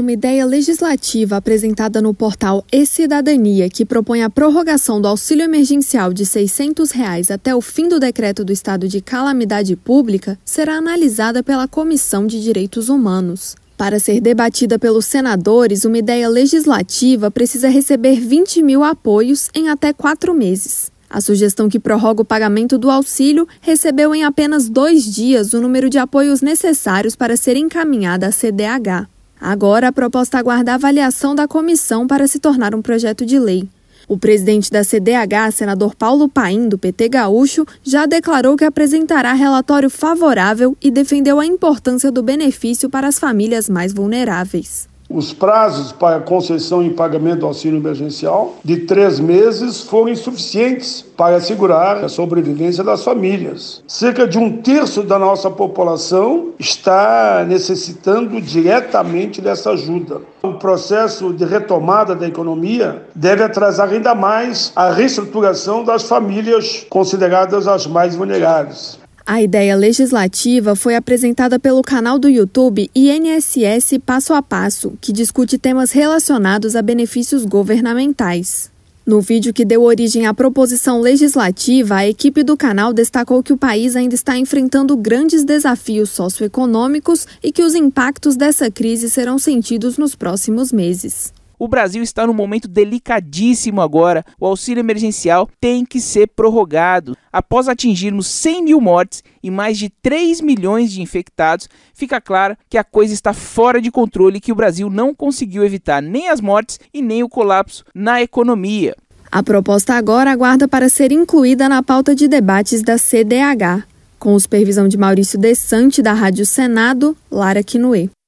Uma ideia legislativa apresentada no portal E-Cidadania, que propõe a prorrogação do auxílio emergencial de R$ 600 até o fim do decreto do estado de calamidade pública, será analisada pela Comissão de Direitos Humanos. Para ser debatida pelos senadores, uma ideia legislativa precisa receber 20 mil apoios em até 4 meses. A sugestão que prorroga o pagamento do auxílio recebeu em apenas 2 dias o número de apoios necessários para ser encaminhada à CDH. Agora, a proposta aguarda a avaliação da comissão para se tornar um projeto de lei. O presidente da CDH, senador Paulo Paim, do PT Gaúcho, já declarou que apresentará relatório favorável e defendeu a importância do benefício para as famílias mais vulneráveis. Os prazos para a concessão e pagamento do auxílio emergencial de 3 meses foram insuficientes para assegurar a sobrevivência das famílias. Cerca de 1/3 da nossa população está necessitando diretamente dessa ajuda. O processo de retomada da economia deve atrasar ainda mais a reestruturação das famílias consideradas as mais vulneráveis. A ideia legislativa foi apresentada pelo canal do YouTube INSS Passo a Passo, que discute temas relacionados a benefícios governamentais. No vídeo que deu origem à proposição legislativa, a equipe do canal destacou que o país ainda está enfrentando grandes desafios socioeconômicos e que os impactos dessa crise serão sentidos nos próximos meses. O Brasil está num momento delicadíssimo agora. O auxílio emergencial tem que ser prorrogado. Após atingirmos 100 mil mortes e mais de 3 milhões de infectados, fica claro que a coisa está fora de controle e que o Brasil não conseguiu evitar nem as mortes e nem o colapso na economia. A proposta agora aguarda para ser incluída na pauta de debates da CDH. Com supervisão de Maurício Desante, da Rádio Senado, Lara Quinoé.